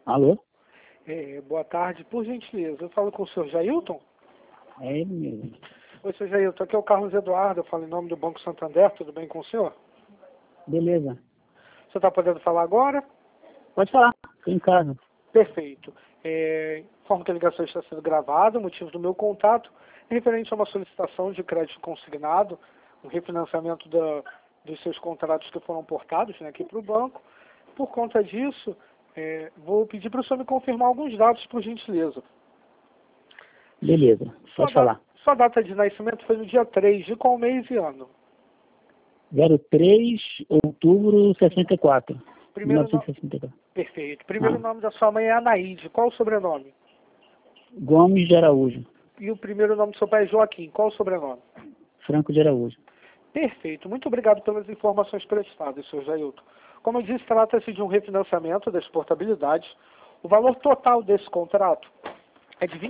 Alô? Boa tarde, por gentileza. Eu falo com o senhor Jailton? É ele mesmo. Oi, senhor Jailton, aqui é o Carlos Eduardo, eu falo em nome do Banco Santander, tudo bem com o senhor? Beleza. Você está podendo falar agora? Pode falar, tô em casa. Perfeito. Informo que a ligação está sendo gravada, o motivo do meu contato é referente a uma solicitação de crédito consignado, um refinanciamento dos seus contratos que foram portados, né, aqui para o banco. Por conta disso, vou pedir para o senhor me confirmar alguns dados, por gentileza. Beleza, pode falar. Sua data de nascimento foi no dia 3, de qual mês e ano? 03 outubro 64. Primeiro 1964. Perfeito. Primeiro nome da sua mãe é Anaíde. Qual o sobrenome? Gomes de Araújo. E o primeiro nome do seu pai é Joaquim. Qual o sobrenome? Franco de Araújo. Perfeito. Muito obrigado pelas informações prestadas, senhor Jailton. Como eu disse, trata-se de um refinanciamento das portabilidades. O valor total desse contrato é de R$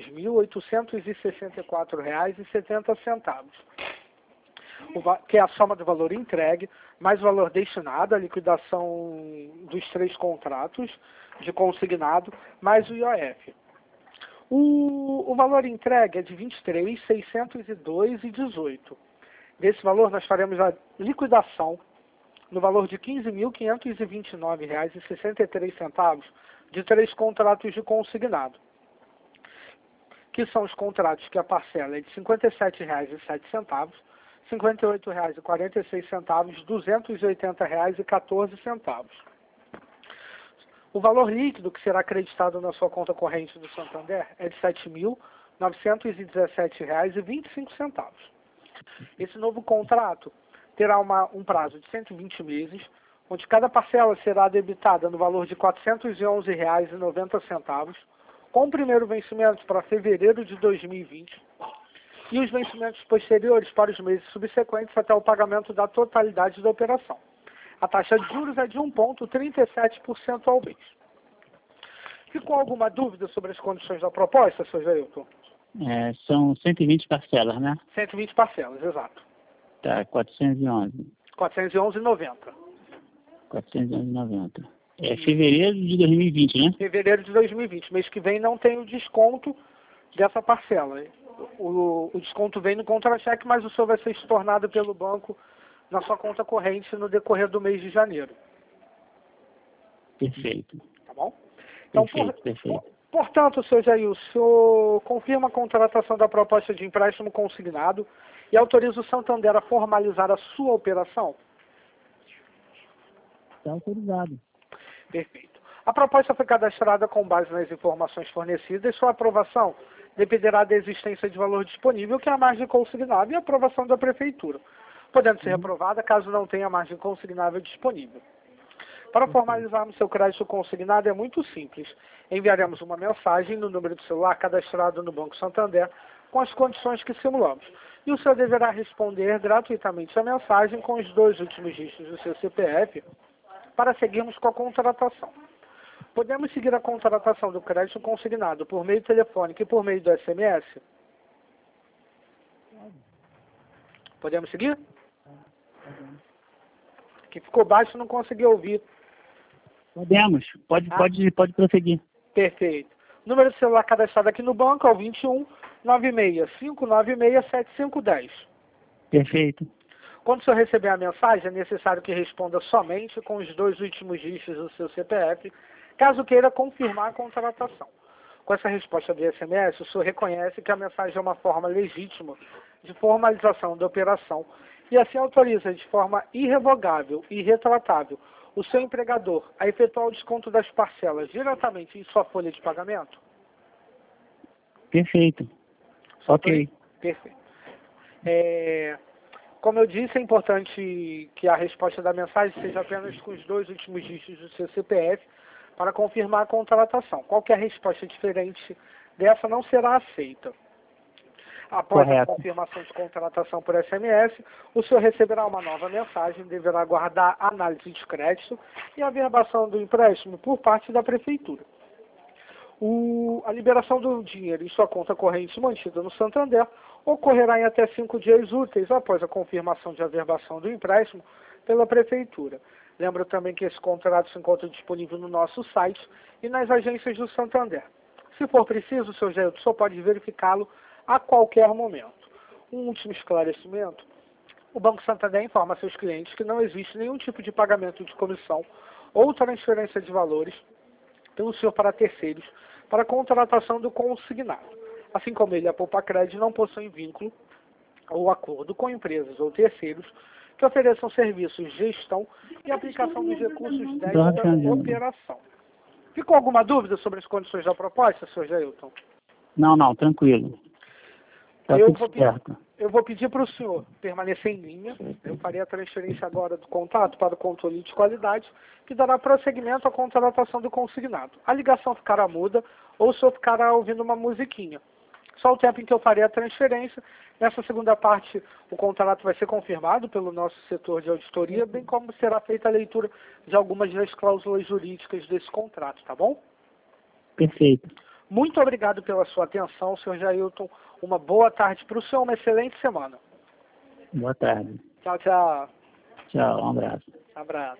23.864,70, que é a soma do valor entregue, mais o valor destinado à liquidação dos 3 contratos de consignado, mais o IOF. O valor entregue é de R$ 23.602,18. Desse valor, nós faremos a liquidação no valor de R$ 15.529,63 de 3 contratos de consignado, que são os contratos que a parcela é de R$ 57,07, R$ 58,46, R$ 280,14. O valor líquido que será acreditado na sua conta corrente do Santander é de R$ 7.917,25. Esse novo contrato terá um prazo de 120 meses, onde cada parcela será debitada no valor de R$ 411,90, com o primeiro vencimento para fevereiro de 2020 e os vencimentos posteriores para os meses subsequentes até o pagamento da totalidade da operação. A taxa de juros é de 1,37% ao mês. Ficou alguma dúvida sobre as condições da proposta, Sr. Jailton? São 120 parcelas, né? 120 parcelas, exato. Tá, 411. 411,90. 411,90. É fevereiro de 2020, né? Fevereiro de 2020. Mês que vem não tem o desconto dessa parcela. O desconto vem no contra-cheque, mas o senhor vai ser estornado pelo banco na sua conta corrente no decorrer do mês de janeiro. Perfeito. Tá bom? Então, Perfeito. Portanto, Sr. Jair, o senhor confirma a contratação da proposta de empréstimo consignado e autoriza o Santander a formalizar a sua operação? Está autorizado. Perfeito. A proposta foi cadastrada com base nas informações fornecidas e sua aprovação dependerá da existência de valor disponível, que é a margem consignável, e a aprovação da Prefeitura, podendo ser aprovada caso não tenha margem consignável disponível. Para formalizarmos seu crédito consignado é muito simples. Enviaremos uma mensagem no número de celular cadastrado no Banco Santander com as condições que simulamos. E o senhor deverá responder gratuitamente a mensagem com os 2 últimos dígitos do seu CPF para seguirmos com a contratação. Podemos seguir a contratação do crédito consignado por meio telefônico e por meio do SMS? Podemos seguir? Que ficou baixo, não consegui ouvir. Podemos. Pode prosseguir. Perfeito. Número de celular cadastrado aqui no banco é o 21 96 596 7510. Perfeito. Quando o senhor receber a mensagem, é necessário que responda somente com os 2 últimos dígitos do seu CPF, caso queira confirmar a contratação. Com essa resposta de SMS, o senhor reconhece que a mensagem é uma forma legítima de formalização da operação e assim autoriza de forma irrevogável e irretratável o seu empregador a efetuar o desconto das parcelas diretamente em sua folha de pagamento? Perfeito. Ok. Perfeito. Como eu disse, é importante que a resposta da mensagem seja apenas com os 2 últimos dígitos do seu CPF para confirmar a contratação. Qualquer resposta diferente dessa não será aceita. Após a confirmação de contratação por SMS, o senhor receberá uma nova mensagem, deverá aguardar a análise de crédito e a averbação do empréstimo por parte da Prefeitura. A liberação do dinheiro em sua conta corrente mantida no Santander ocorrerá em até 5 dias úteis após a confirmação de averbação do empréstimo pela Prefeitura. Lembro também que esse contrato se encontra disponível no nosso site e nas agências do Santander. Se for preciso, seu Jailton, só pode verificá-lo a qualquer momento. Um último esclarecimento. O Banco Santander informa a seus clientes que não existe nenhum tipo de pagamento de comissão ou transferência de valores pelo senhor para terceiros para a contratação do consignado. Assim como ele, a Poupa Crédito não possui vínculo ou acordo com empresas ou terceiros que ofereçam serviços de gestão e aplicação dos recursos desta operação. Ficou alguma dúvida sobre as condições da proposta, senhor Jailton? Não, tranquilo. Tá tudo certo. Eu vou pedir para o senhor permanecer em linha. Eu farei a transferência agora do contato para o controle de qualidade, que dará prosseguimento à contratação do consignado. A ligação ficará muda ou o senhor ficará ouvindo uma musiquinha. Só o tempo em que eu farei a transferência. Nessa segunda parte, o contrato vai ser confirmado pelo nosso setor de auditoria, bem como será feita a leitura de algumas das cláusulas jurídicas desse contrato, tá bom? Perfeito. Muito obrigado pela sua atenção, senhor Jailton. Uma boa tarde para o senhor, uma excelente semana. Boa tarde. Tchau, tchau. Tchau, um abraço. Abraço.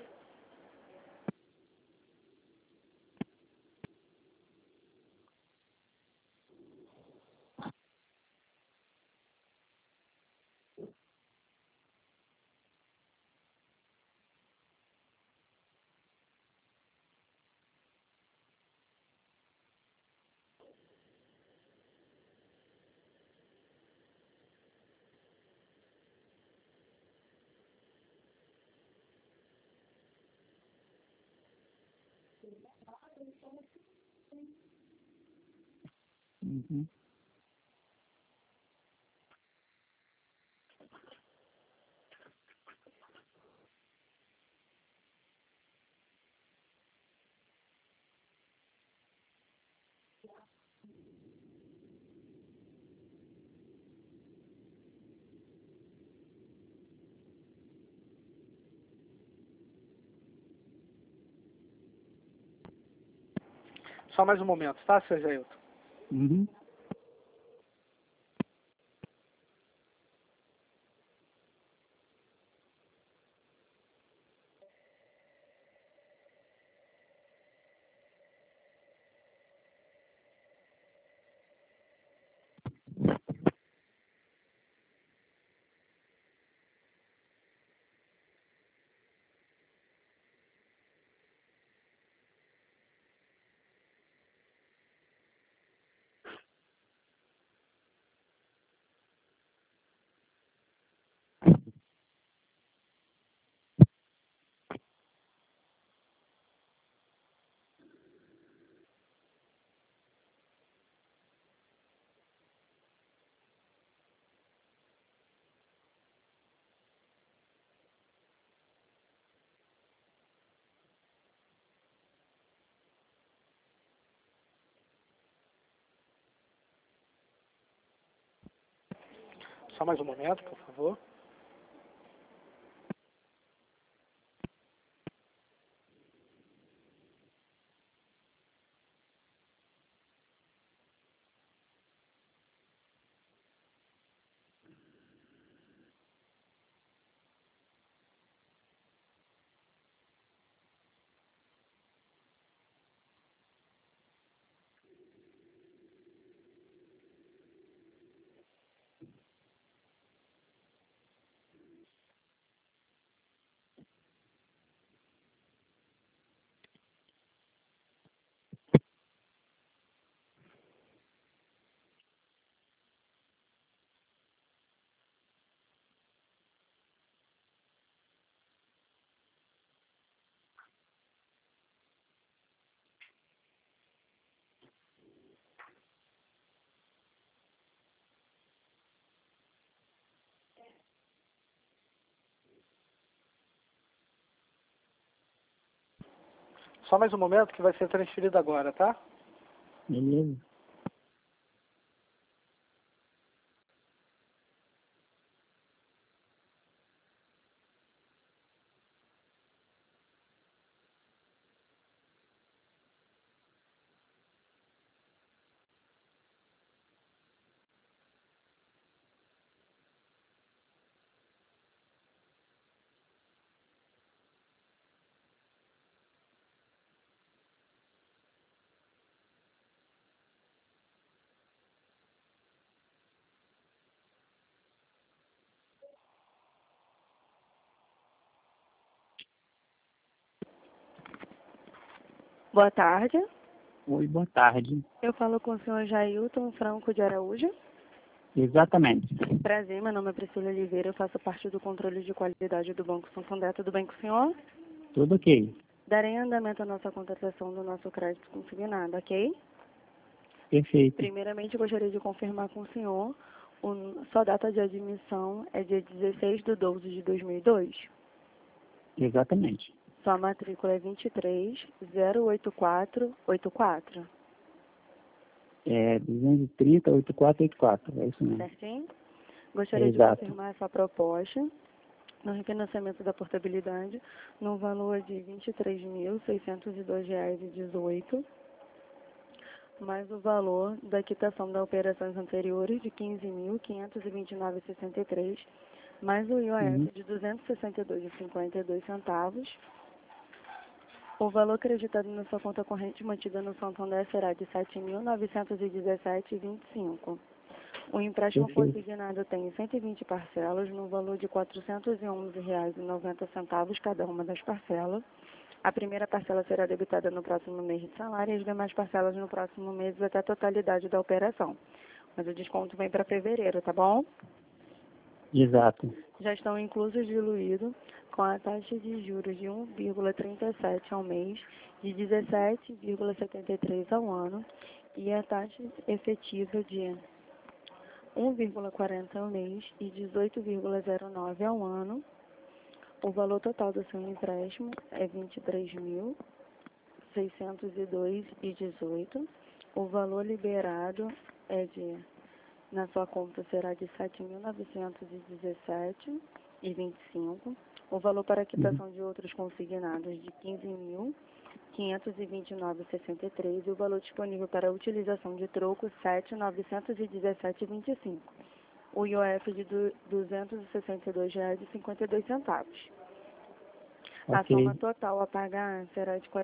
Uhum. Só mais um momento, tá, senhor Jailton? Uhum. Só mais um momento, por favor. Só mais um momento que vai ser transferido agora, tá? Beleza. Boa tarde. Oi, boa tarde. Eu falo com o senhor Jailton Franco de Araújo. Exatamente. Prazer, meu nome é Priscila Oliveira, eu faço parte do controle de qualidade do Banco Santander. Tudo bem com o senhor? Tudo ok. Darei andamento à nossa contratação do nosso crédito consignado, ok? Perfeito. Primeiramente, gostaria de confirmar com o senhor, sua data de admissão é dia 16/12/2002. Exatamente. Sua matrícula é 2308484. É 230 8484, é isso mesmo. Certinho? Gostaria de Exato. confirmar essa proposta no refinanciamento da portabilidade no valor de R$ 23.602,18, mais o valor da quitação das operações anteriores de R$ 15.529,63, mais o IOF de R$ 262,52. O valor acreditado na sua conta corrente mantida no Santander será de R$ 7.917,25. O empréstimo Perfeito. consignado tem 120 parcelas no valor de R$ 411,90 cada uma das parcelas. A primeira parcela será debitada no próximo mês de salário e as demais parcelas no próximo mês até a totalidade da operação. Mas o desconto vem para fevereiro, tá bom? Exato. Já estão inclusos diluídos com a taxa de juros de 1,37 ao mês, de 17,73 ao ano e a taxa efetiva de 1,40 ao mês e 18,09 ao ano. O valor total do seu empréstimo é R$ 23.602,18. O valor liberado na sua conta será de R$ 7.917,25. O valor para quitação de outros consignados de R$ 15.529,63 e o valor disponível para utilização de troco R$ 7.917,25. O IOF de R$ 262,52. A Ok. soma total a pagar será de R$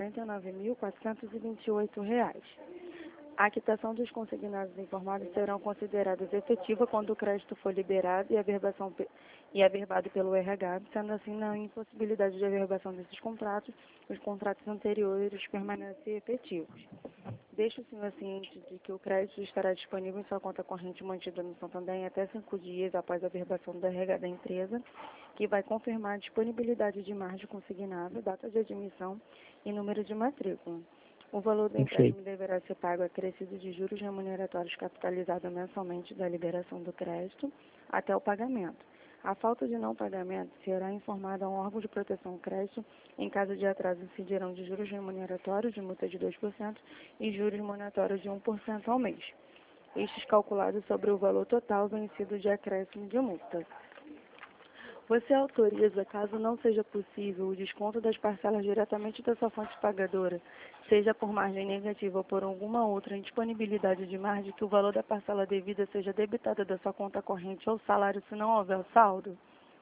49.428. A quitação dos consignados informados serão consideradas efetivas quando o crédito for liberado e averbado pelo RH, sendo assim, na impossibilidade de averbação desses contratos, os contratos anteriores permanecem efetivos. Deixe o senhor ciente de que o crédito estará disponível em sua conta corrente mantida no Santander em até 5 dias após a averbação do RH da empresa, que vai confirmar a disponibilidade de margem consignada, data de admissão e número de matrícula. O valor do empréstimo deverá ser pago acrescido de juros remuneratórios capitalizados mensalmente da liberação do crédito até o pagamento. A falta de não pagamento será informada ao órgão de proteção ao crédito. Em caso de atraso, incidirão de juros remuneratórios de multa de 2% e juros monetários de 1% ao mês. Estes calculados sobre o valor total vencido de acréscimo de multa. Você autoriza, caso não seja possível, o desconto das parcelas diretamente da sua fonte pagadora, seja por margem negativa ou por alguma outra indisponibilidade de margem, que o valor da parcela devida seja debitada da sua conta corrente ou salário se não houver saldo?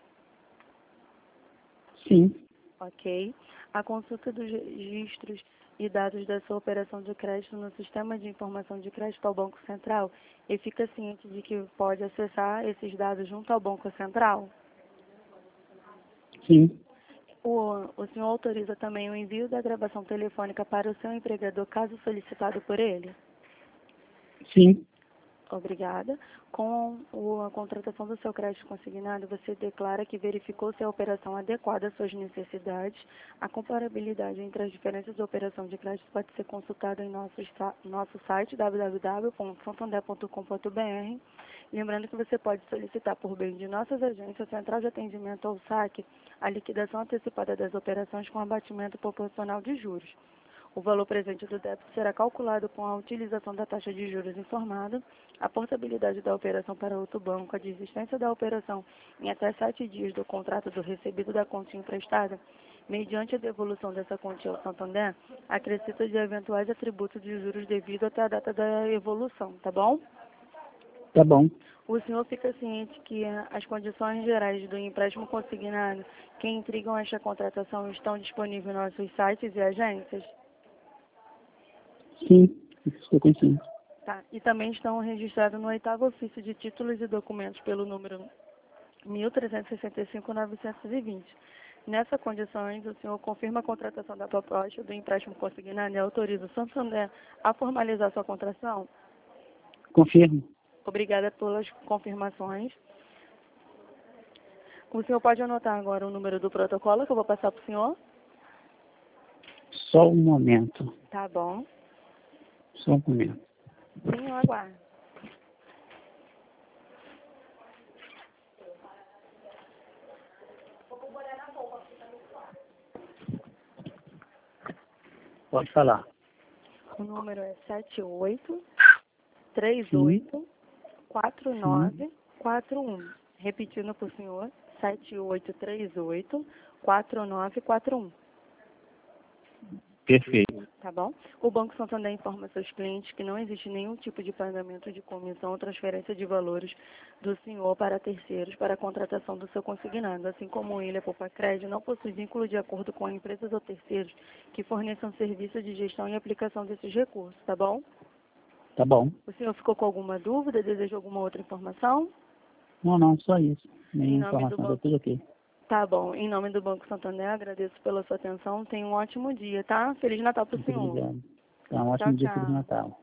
Sim. Ok. A consulta dos registros e dados da sua operação de crédito no Sistema de Informação de Crédito ao Banco Central e fica ciente de que pode acessar esses dados junto ao Banco Central? Sim. O senhor autoriza também o envio da gravação telefônica para o seu empregador, caso solicitado por ele? Sim. Obrigada. Com a contratação do seu crédito consignado, você declara que verificou se a operação adequada às suas necessidades. A comparabilidade entre as diferentes operações de crédito pode ser consultada em nosso site www.santander.com.br. Lembrando que você pode solicitar por meio de nossas agências, Central de Atendimento ou SAC, a liquidação antecipada das operações com abatimento proporcional de juros. O valor presente do débito será calculado com a utilização da taxa de juros informada, a portabilidade da operação para outro banco, a desistência da operação em até 7 dias do contrato do recebido da quantia emprestada, mediante a devolução dessa quantia ao Santander, acrescido de eventuais atributos de juros devido até a data da evolução, tá bom? Tá bom. O senhor fica ciente que as condições gerais do empréstimo consignado que intrigam esta contratação estão disponíveis nos nossos sites e agências? Sim. Estou consciente. Tá. E também estão registrados no 8º ofício de títulos e documentos pelo número 1365-920. Nessas condições, o senhor confirma a contratação da proposta do empréstimo consignado e autoriza o Santander a formalizar sua contratação? Confirmo. Obrigada pelas confirmações. O senhor pode anotar agora o número do protocolo que eu vou passar para o senhor? Só um momento. Tá bom. Só um momento. Sim, eu aguardo. Pode falar. O número é 78384941. Repetindo para o senhor, 78384941. Perfeito. Tá bom? O Banco Santander informa seus clientes que não existe nenhum tipo de pagamento de comissão ou transferência de valores do senhor para terceiros para a contratação do seu consignado, assim como ele, a Poupa-Crédito, não possui vínculo de acordo com empresas ou terceiros que forneçam serviço de gestão e aplicação desses recursos, tá bom? Tá bom. O senhor ficou com alguma dúvida? Deseja alguma outra informação? Não, só isso. Nenhuma Em nome do informação, tá banco. tudo ok. Tá bom. Em nome do Banco Santander, agradeço pela sua atenção. Tenha um ótimo dia, tá? Feliz Natal para o Muito senhor. obrigado. Tá um ótimo Tchau, dia, Feliz tchau. Natal.